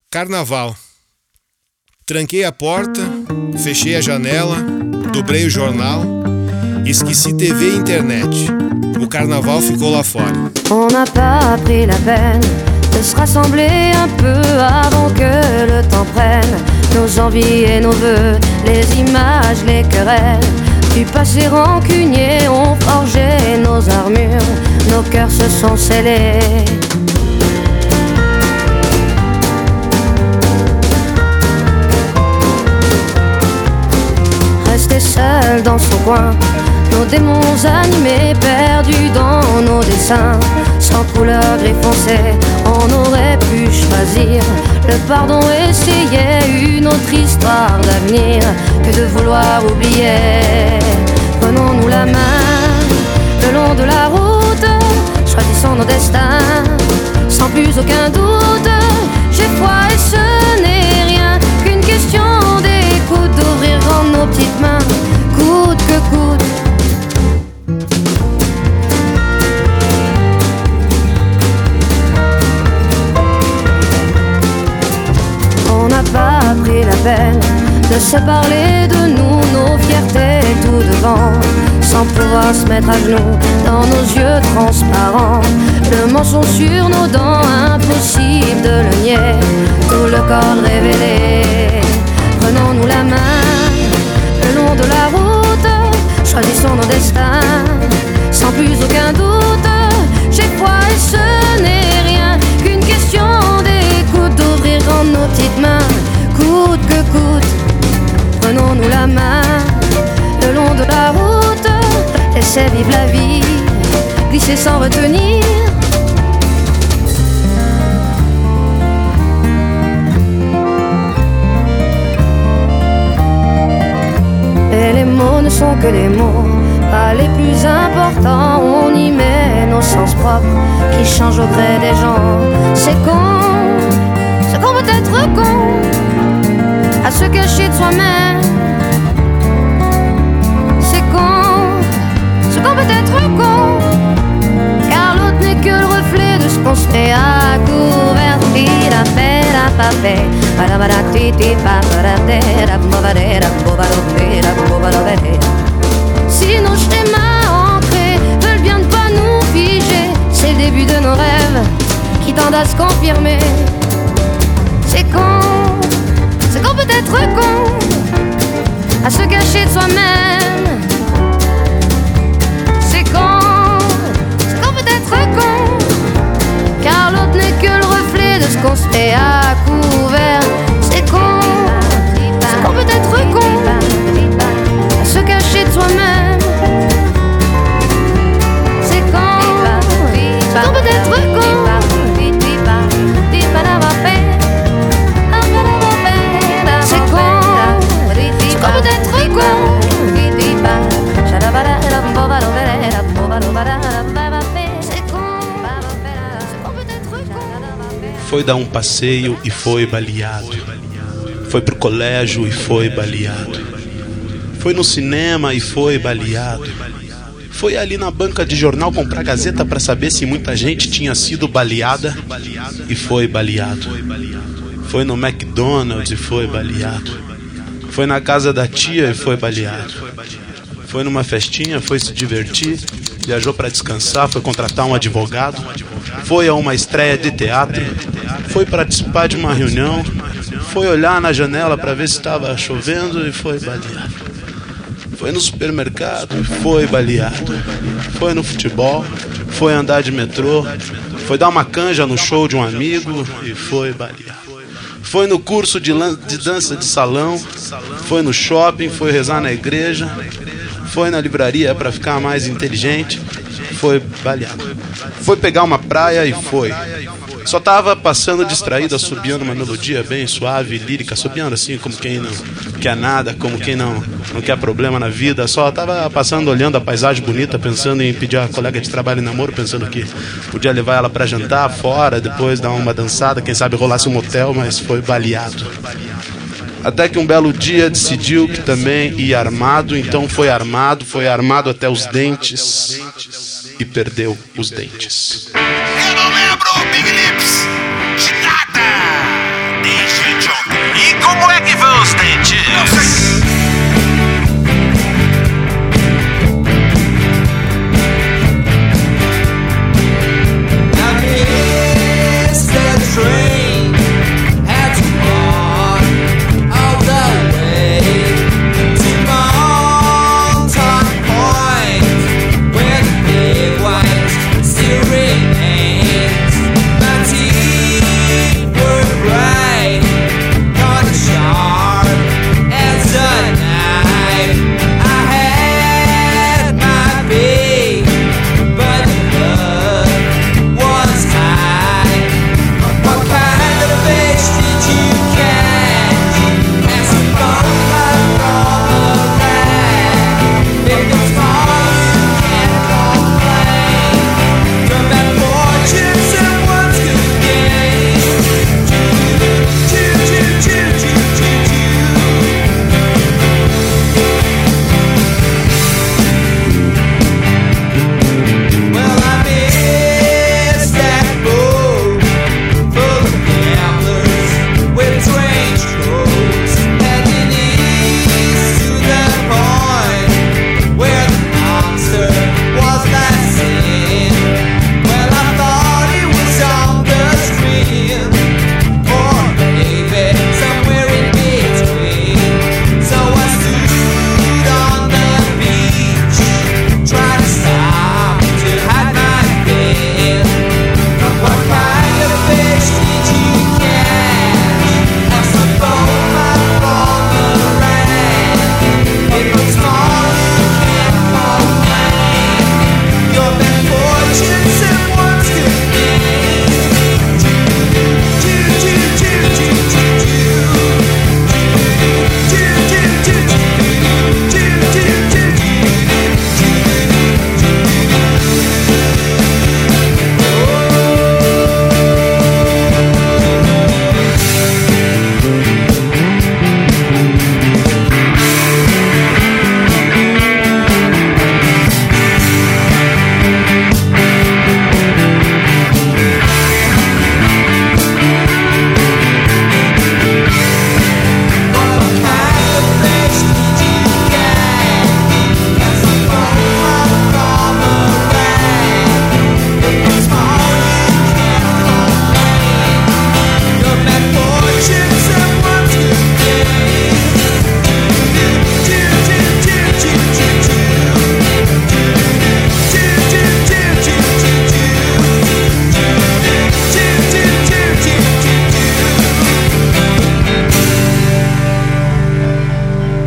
Carnaval. Tranquei a porta, fechei a janela, dobrei o jornal, esqueci TV e internet. O carnaval ficou lá fora. On n'a pas pris la peine de se rassembler un peu avant que le temps prenne nos envies et nos vœux, les images, les querelles du passé rancunier ont forgé nos armures, nos cœurs se sont scellés. Resté seul dans son coin, nos démons animés, perdus dans nos dessins, sans couleur gris foncé, on aurait pu choisir le pardon, essayer une autre histoire d'avenir que de vouloir oublier. Prenons-nous la main le long de la route, choisissons nos destins, sans plus aucun doute. J'ai foi et ce n'est rien qu'une question d'écoute, d'ouvrir grand nos petites mains, coûte que coûte. On n'a pas pris la peine de se parler de nous, nos fiertés tout devant, sans pouvoir se mettre à genoux dans nos yeux transparents. Le mensonge sur nos dents, impossible de le nier, tout le corps révélé. Prenons-nous la main le long de la route, choisissons nos destins, sans plus aucun doute. J'ai foi et ce n'est rien qu'une question d'écoute, d'ouvrir grand nos petites mains, coûte que coûte. Prenons-nous la main le long de la route, laissez vivre la vie, glisser sans retenir. Et les mots ne sont que des mots, pas les plus importants. On y met nos sens propres qui changent au gré des gens. C'est qu'on peut être con, à se cacher de soi-même. C'est qu'on peut être con, car l'autre n'est que le reflet de ce qu'on se fait à couvert. Si nos schémas ancrés veulent bien ne pas nous figer, c'est le début de nos rêves qui tendent à se confirmer. C'est qu'on peut être con, à se cacher de soi-même. C'est qu'on peut être con, car l'autre n'est que le reflet de ce qu'on se fait à couvert. C'est qu'on peut être con, à se cacher de soi-même. C'est qu'on peut être con. Foi dar um passeio e foi baleado. Foi pro colégio e foi baleado. Foi no cinema e foi baleado. Foi ali na banca de jornal comprar gazeta pra saber se muita gente tinha sido baleada e foi baleado. Foi no McDonald's e foi baleado. Foi na casa da tia e foi baleado. Foi numa festinha, foi se divertir, viajou pra descansar, foi contratar um advogado, foi a uma estreia de teatro, foi participar de uma reunião, foi olhar na janela pra ver se estava chovendo e foi baleado. Foi no supermercado e foi baleado. Foi no futebol, foi andar de metrô, foi dar uma canja no show de um amigo e foi baleado. Foi no curso de dança de salão, foi no shopping, foi rezar na igreja, foi na livraria para ficar mais inteligente, foi baleado. Foi pegar uma praia e foi. Só tava passando distraído, assobiando uma melodia bem suave, lírica, assobiando assim como quem não quer nada, como quem não quer problema na vida. Só tava passando, olhando a paisagem bonita, pensando em pedir a colega de trabalho em namoro, pensando que podia levar ela para jantar fora, depois dar uma dançada, quem sabe rolasse um motel, mas foi baleado. Até que um belo dia decidiu que também ia armado, então foi armado até os dentes e perdeu os dentes. Eu não lembro, Big Lips, de nada.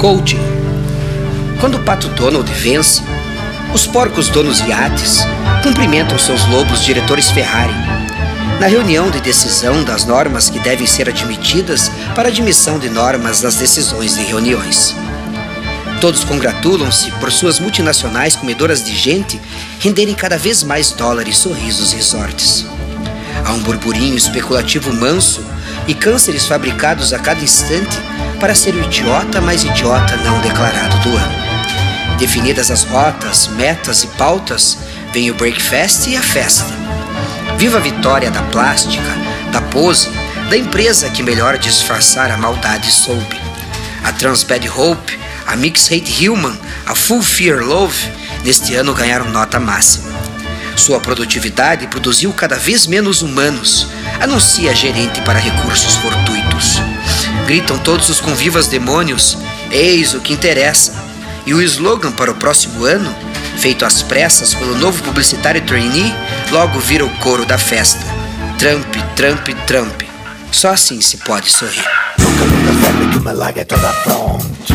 Coaching. Quando o pato Donald vence, os porcos donos de iates cumprimentam seus lobos diretores Ferrari na reunião de decisão das normas que devem ser admitidas para admissão de normas nas decisões de reuniões. Todos congratulam-se por suas multinacionais comedoras de gente renderem cada vez mais dólares, sorrisos e resortes. Há um burburinho especulativo manso e cânceres fabricados a cada instante para ser o idiota mais idiota não declarado do ano. Definidas as rotas, metas e pautas, vem o breakfast e a festa. Viva a vitória da plástica, da pose, da empresa que melhor disfarçar a maldade soube. A Trans Bad Hope, a Mix Hate Human, a Full Fear Love, neste ano ganharam nota máxima. Sua produtividade produziu cada vez menos humanos, anuncia gerente para recursos fortuitos. Gritam todos os convivas demônios, eis o que interessa. E o slogan para o próximo ano, feito às pressas pelo novo publicitário trainee, logo vira o coro da festa. Trump, Trump, Trump. Só assim se pode sorrir. Nunca muda febre que me larga toda a fronte.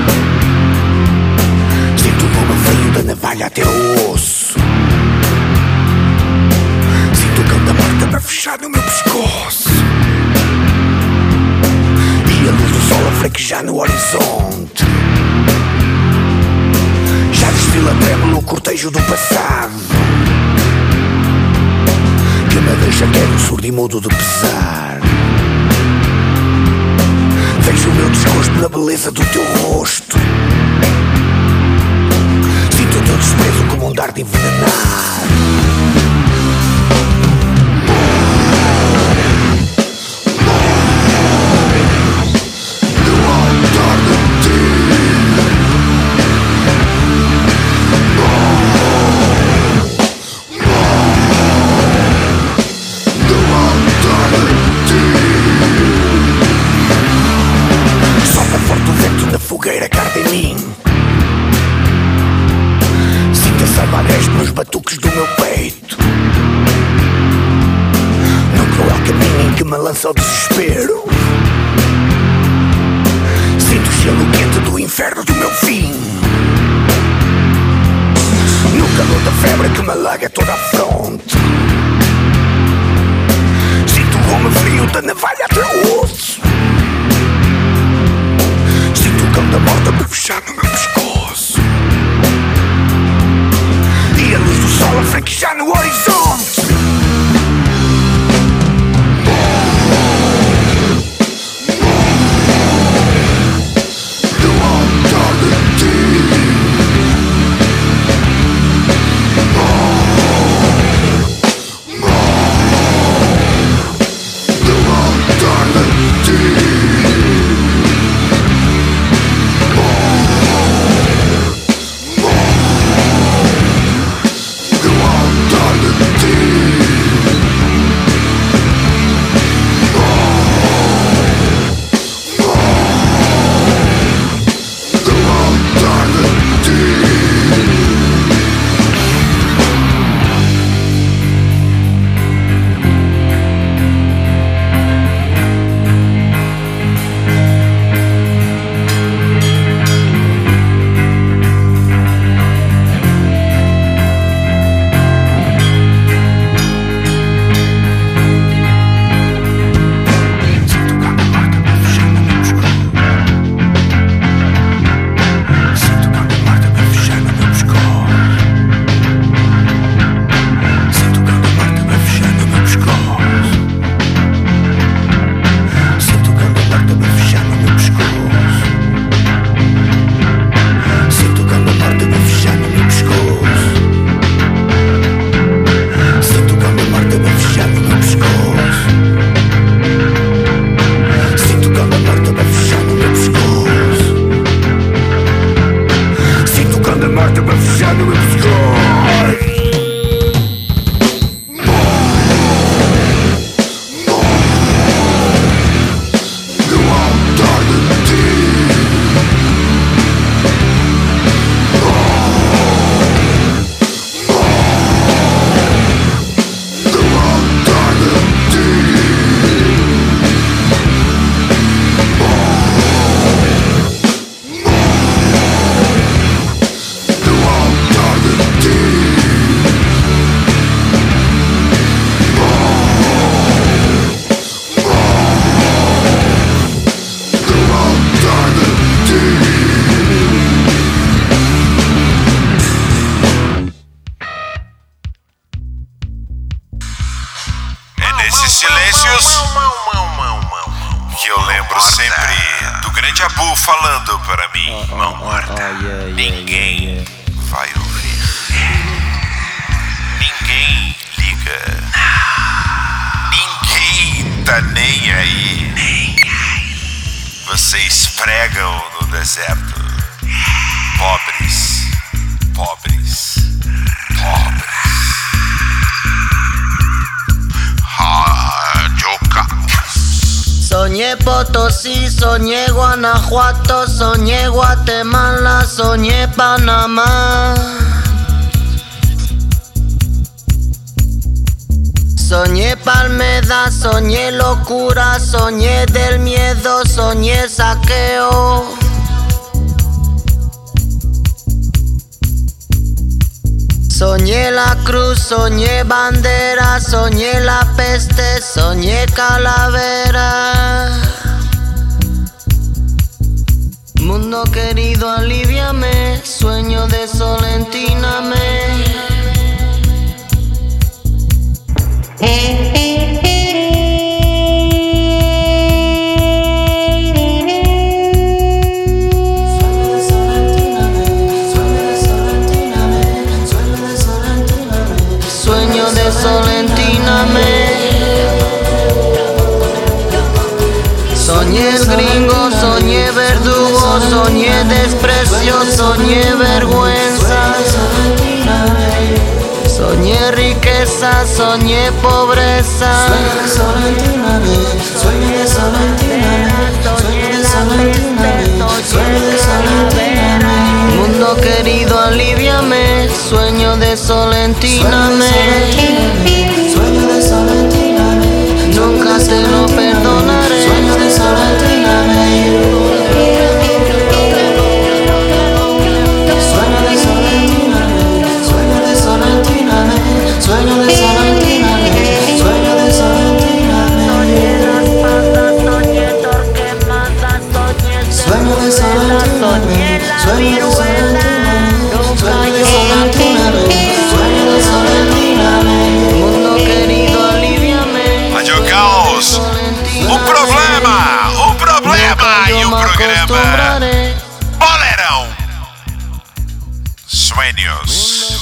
Sinto o nome frio da navalha até o osso. Sinto o cão da morte para fechar no meu pescoço. E a luz do sol a fraquejar no horizonte. Já desfila trêmulo o cortejo do passado, que me deixa quieto, surdo e mudo de pesar. Vejo o meu desgosto na beleza do teu rosto. Sinto o teu desprezo como um dardo envenenado. Fogueira carta em mim. Sinto a salvaguez nos batuques do meu peito, no cruel caminho em que me lança o desespero. Sinto o gelo quente do inferno do meu fim, no calor da febre que me alaga toda a fronte. Sinto o rumo frio da navalha até o osso. Da morte para fechar no meu pescoço. E a luz do sol a franquejar no horizonte. Do altar de ti. Do altar de ti. lembro sempre do grande Abu falando para mim: mão morta, ninguém vai ouvir. Ninguém liga. Ninguém tá nem aí. Vocês pregam no deserto. Pobres, pobres, pobres. Rádio Caos. Soñé Potosí, soñé Guanajuato, soñé Guatemala, soñé Panamá. Soñé Palmeda, soñé locura, soñé del miedo, soñé saqueo. Soñé la cruz, soñé bandera, soñé la peste, soñé calavera. Mundo querido, aliviame, sueño de solentíname. Sueño de solentíname. Soñé el gringo, soñé verdugo, soñé desprecio, soñé vergüenza. Soñé riqueza, soñé pobreza. Mundo querido, aliviame, sueño de solentíname. Nunca te lo perdonaré. Sueño de solentíname. Sueño de solentíname. Sueño de solentíname. Sueño de solentíname. Sueño de solentíname. Soñé las patas, soñé torquemadas, sueño de solentíname. Soñé la viruela, nunca solentíname. Sueño de solentíname. Mundo querido, aliviame. Rádio Caos. O problema e o programa Boleirão. Sueños.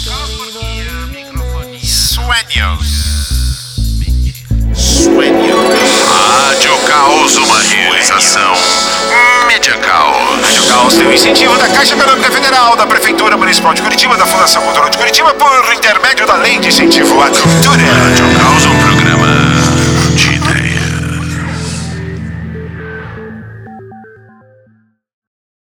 Rádio Caos, uma realização Mídia Caos. Rádio Caos tem o incentivo da Caixa Econômica Federal, da Prefeitura Municipal de Curitiba, da Fundação Cultural de Curitiba, por intermédio da Lei de Incentivo à Cultura. Rádio Caos,